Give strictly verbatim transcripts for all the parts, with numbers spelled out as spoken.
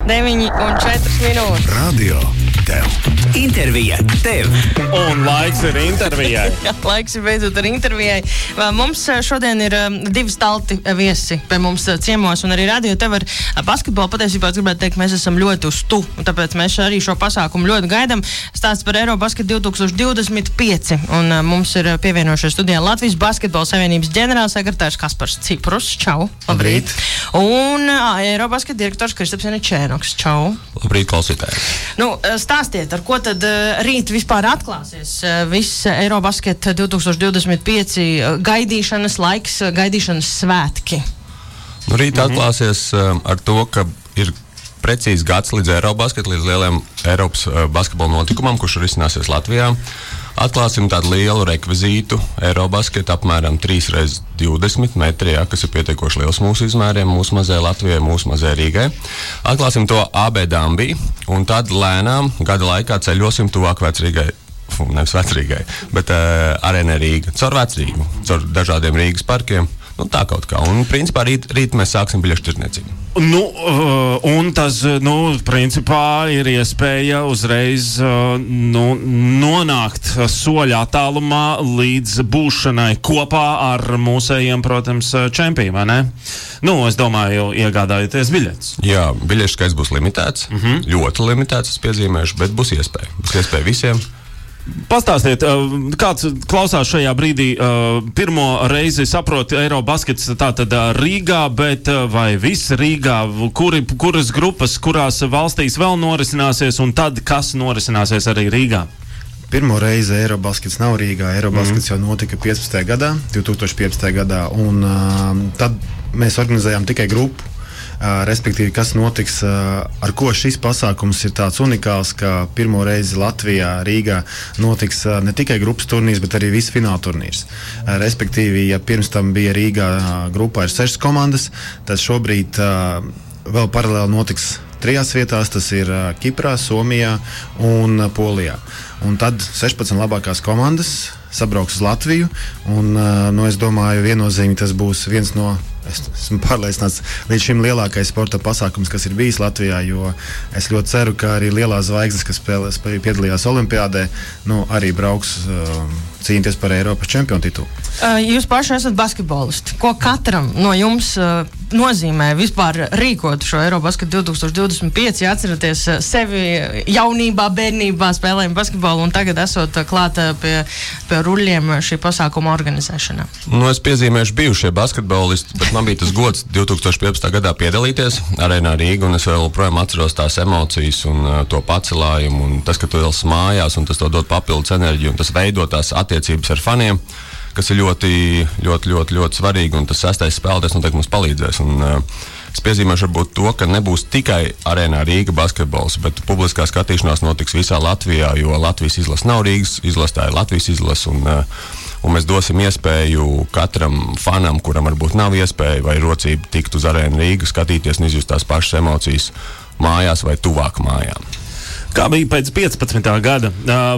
deviņi un četras minūtes. Radio tev. Intervija tev. Un laiks ir intervijai. Jā, laiks ir beidzot ar intervijai. Mums šodien ir divi stalti viesi pie mums ciemos un arī radio tev ar basketbolu. Patiesībā es gribētu teikt, mēs esam ļoti uz tu, un tāpēc mēs arī šo pasākumu ļoti gaidam. Stāsts par Eirobasket divtūkstoš divdesmit pieci, un mums ir pievienojušies studijā Latvijas Basketbola Savienības ģenerālsekretārs Kaspars Ciprus. Čau. Labrīt. Un Eirobasket direktors Kristaps Janičēnoks. Čau. Labrīt, klausītāji. Nu, stāstiet, ar ko tad uh, rīt vispār atklāsies uh, viss Eirobasket divtūkstoš divdesmit pieci uh, gaidīšanas laiks, uh, gaidīšanas svētki? Nu, rīt mm-hmm. atklāsies uh, ar to, ka ir precīzi gads līdz Eirobasket, līdz lieliem Eiropas uh, basketbola notikumam, kurš risināsies Latvijā. Atklāsim tādu lielu rekvizītu Eirobasket, apmēram trīs reizes divdesmit metri, ja, kas ir pietiekoši liels mūsu izmēriem, mūsu mazajai Latvijai, mūsu mazajai Rīgai. Atklāsim to A B Dambī, un tad lēnām gada laikā ceļosim tuvāk Vecrīgai, nevis Vecrīgai, bet uh, Arēnai Rīga, caur Vecrīgu, caur dažādiem Rīgas parkiem. Nu, tā kaut kā. Un, principā, rīt, rīt mēs sāksim biļešu tirdzniecību. Nu, uh, un tas, nu, principā ir iespēja uzreiz, uh, nu, nonākt soļa attālumā līdz būšanai kopā ar mūsējiem, protams, čempiem, vai ne? Nu, es domāju, iegādājoties biļetes. Jā, biļešu skaits būs limitēts, uh-huh. ļoti limitēts, es piezīmēšu, bet būs iespēja. Būs iespēja visiem. Pastāstiet, kāds klausās šajā brīdī, pirmo reizi saprot Eirobaskets tātad Rīgā, bet vai viss Rīgā, kuri, kuras grupas, kurās valstīs vēl norisināsies, un tad kas norisināsies arī Rīgā? Pirmo reizi Eirobaskets nav Rīgā, Eirobaskets mm. jau notika piecpadsmitajā gadā, divtūkstoš piecpadsmitajā gadā, un uh, tad mēs organizējām tikai grupu. Uh, respektīvi, kas notiks, uh, ar ko šis pasākums ir tāds unikāls, ka pirmo reizi Latvijā, Rīgā notiks uh, ne tikai grupas turnīrs, bet arī viss fināla turnīrs. Uh, respektīvi, ja pirms tam bija Rīgā uh, grupā ir sešas komandas, tad šobrīd uh, vēl paralēli notiks trijās vietās, tas ir uh, Kiprā, Somijā un uh, Polijā. Un tad sešpadsmit labākās komandas sabrauks uz Latviju, un uh, nu, es domāju, viennozīmīgi tas būs viens no, es esmu pārliecināts, līdz šim lielākais sporta pasākums, kas ir bijis Latvijā, jo es ļoti ceru, ka arī lielās zvaigznes, kas spēlē, piedalījās Olimpiādē, nu, arī brauks uh, cīnīties par Eiropas čempionu titulu. Uh, jūs paši esat basketbolisti. Ko katram no jums uh, nozīmē vispār rīkot šo Eirobasket divtūkstoš divdesmit pieci? Atceraties uh, sevi jaunībā, bērnībā spēlējam basketbolu un tagad esot uh, klāta pie, pie ruļļiem šī pasākuma organizēšanā. Nu, es piezīmēšu bijušie basketbolisti, bet man bija tas gods divtūkstoš piecpadsmitajā gadā piedalīties Arēnā Rīga, un es vēl projām atceros tās emocijas un uh, to pacelājumu, un tas, ka tu vēl smājās, un tas to dod papildus enerģiju, un tas veido tās attiecības ar faniem, kas ir ļoti, ļoti, ļoti, ļoti svarīgi, un tas sestais spēlētājs noteikti mums palīdzēs. Un, uh, es piezīmēšu varbūt to, ka nebūs tikai Arēnā Rīga basketbols, bet publiskā skatīšanās notiks visā Latvijā, jo Latvijas izlase nav Rīgas izlase, tā ir Latvijas izlase, un, uh, un mēs dosim iespēju katram fanam, kuram varbūt nav iespēja vai rocība tikt uz Arēnu Rīgu, skatīties un izjust tās pašas emocijas mājās vai tuvāk mājām. Kā bija pēc piecpadsmitā gada?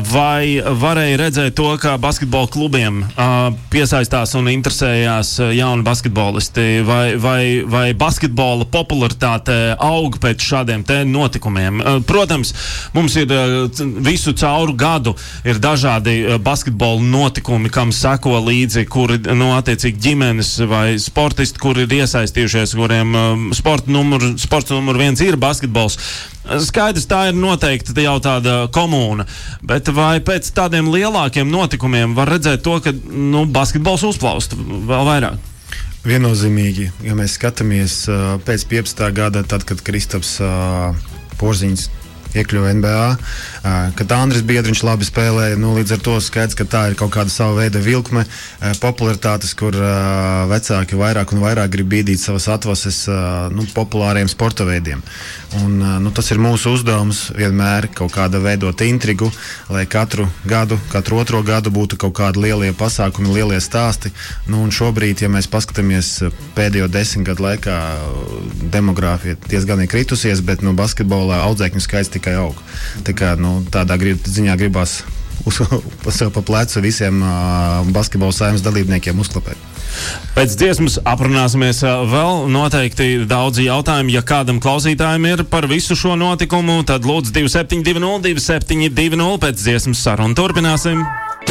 Vai varēja redzēt to, ka basketbola klubiem piesaistās un interesējās jauni basketbolisti? Vai, vai, vai basketbola popularitāte aug pēc šādiem te notikumiem? Protams, mums ir visu cauru gadu ir dažādi basketbola notikumi, kam seko līdzi, kuri, nu, attiecīgi ģimenes vai sportisti, kuri ir iesaistījušies, kuriem sporta numur, sports numur viens ir basketbols. Skaidrs, tā ir noteikti jau tāda komūna, bet vai pēc tādiem lielākiem notikumiem var redzēt to, ka, nu, basketbols uzplaust vēl vairāk? Viennozīmīgi, ja mēs skatāmies uh, pēc piecpadsmitā gada, tad, kad Kristaps uh, Porziņš iekļuva N B A, uh, kad Andris Biedriņš labi spēlēja, nu, līdz ar to skaidrs, ka tā ir kaut kāda sava veida vilkme, uh, popularitātes, kur uh, vecāki vairāk un vairāk grib bīdīt savas atvases uh, nu, populāriem sporta veidiem. Un, uh, nu, tas ir mūsu uzdevums vienmēr kaut kāda veidot intrigu, lai katru gadu, katru otro gadu būtu kaut kādi lielie pasākumi, lielie stāsti. Nu, un šobrīd, ja mēs paskatāmies pēdējo desmit gadu laikā, demogrāfija diezgan ir kritusies, bet nu, basketbolā audzēkņu skaits tikai aug. Tā kā, nu, tādā grib, ziņā gribās uz, pa plecu visiem uh, basketbola saimnes dalībniekiem uzklapēt. Pēc dziesmas aprunāsimies vēl noteikti daudzi jautājumi. Ja kādam klausītājiem ir par visu šo notikumu, tad lūdzu divi septiņi divi nulle divi septiņi divi nulle pēc dziesmas sarunu turpināsim.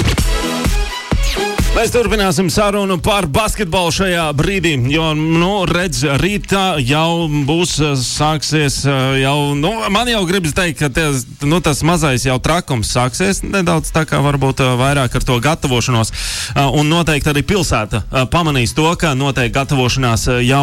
Mēs turpināsim sarunu par basketbolu šajā brīdī, jo, nu, redz, rītā jau būs sāksies, jau, nu, man jau gribas teikt, ka te, nu, tas mazais jau trakums sāksies nedaudz tā kā varbūt vairāk ar to gatavošanos, un noteikti arī pilsēta pamanīs to, ka noteikti gatavošanās jau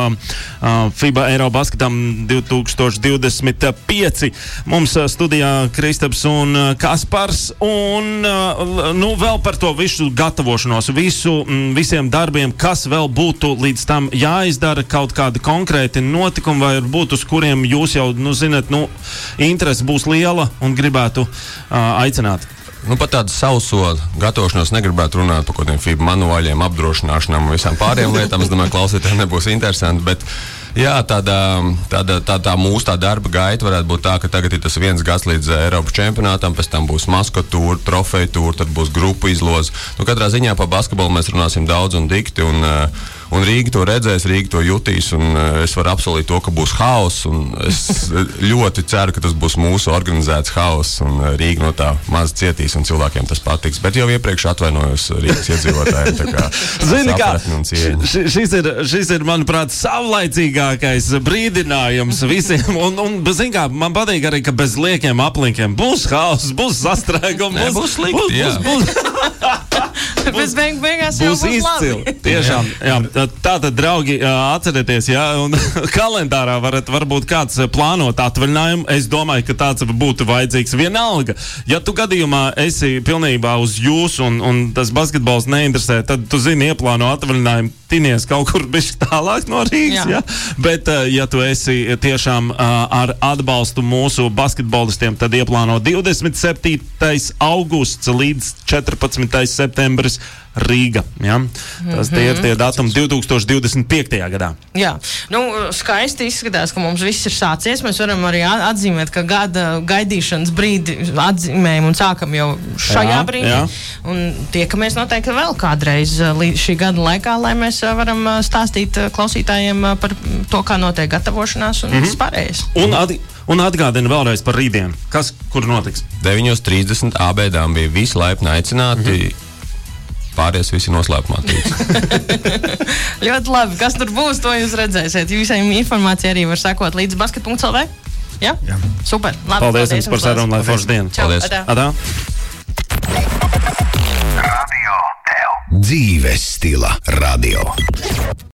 FIBA Eirobasketam divi tūkstoši divdesmit pieci. Mums studijā Kristaps un Kaspars, un, nu, vēl par to visu gatavošanos. Visu, visiem darbiem, kas vēl būtu līdz tam jāizdara, kaut kādi konkrēti notikumi, vai būtu, uz kuriem jūs jau, nu, zinat, nu, interesi būs liela un gribētu uh, aicināt? Nu, par tādu sauso gatavošanos negribētu runāt par kaut kādiem FIBA manuāļiem, apdrošināšanām un visām pārējām lietām. Es domāju, klausītājiem nebūs interesanti, bet jā, tāda, tāda, tā, tā mūsu tā darba gaita varētu būt tā, ka tagad ir tas viens gads līdz Eiropas čempionātam, pēc tam būs maskotu tūri, trofeju tūri, tad būs grupu izloze. Nu, katrā ziņā par basketbolu mēs runāsim daudz un dikti, un, un Rīga to redzēs, Rīga to jutīs, un es varu apsolīt to, ka būs haoss, un es ļoti ceru, ka tas būs mūsu organizēts haoss, un Rīga no tā maz cietīs, un cilvēkiem tas patiks. Bet jau iepriekš atvainojos Rīgas iedzīvotājiem, tā kā sapratni un cieņa. Šis ir, šis ir, manuprāt, savlaicīgākais brīdinājums visiem, un, un zin kā, man patīk arī, ka bez liekiem aplinkiem būs haoss, būs sastrēgumi, būs, būs slikti, jā. Būs, būs, Bez beig beigās jau būs būs izcili. labi. Tiešām, jā. Tātad, draugi, atcerieties, jā, un kalendārā varat varbūt kāds plānot atvaļinājumu. Es domāju, ka tāds būtu vajadzīgs vienalga. Ja tu gadījumā esi pilnībā uz jūs un, un tas basketbols neinteresē, tad tu zini, ieplāno atvaļinājumu, tinies kaut kur bišķi tālāk no Rīgas, jā. Jā? Bet, ja tu esi tiešām ar atbalstu mūsu basketbolistiem, tad ieplāno divdesmit septītais augusts līdz četrpadsmitais septembris Rīga. Ja? Tas tie ir tie datumi divi tūkstoši divdesmit piektajā gadā. Jā, nu, skaisti izskatās, ka mums viss ir sācies. Mēs varam arī atzīmēt, ka gada gaidīšanas brīdi atzīmējam un sākam jau šajā Jā, brīdī. jā. Un tiekamies noteikti vēl kādreiz līdz šī gada laikā, lai mēs varam stāstīt klausītājiem par to, kā notiek gatavošanās un mm-hmm. vispārējais. Un, at, un atgādina vēlreiz par rītdienu. Kas, kur notiks? deviņi trīsdesmit ābēdām bija visi laipni aicināti. Mm-hmm. Pārējais visi noslēpumā tīk. Ļoti labi. Kas tur būs, to jūs redzēsiet. Visiem informācija arī var sekot līdz basket punkts L V. Ja? Jā. Super. Labi, Paldies jums par sarunu, lai forša diena. Čau, Paldies. atā. Atā. Radio Tev. Dzīves stila radio.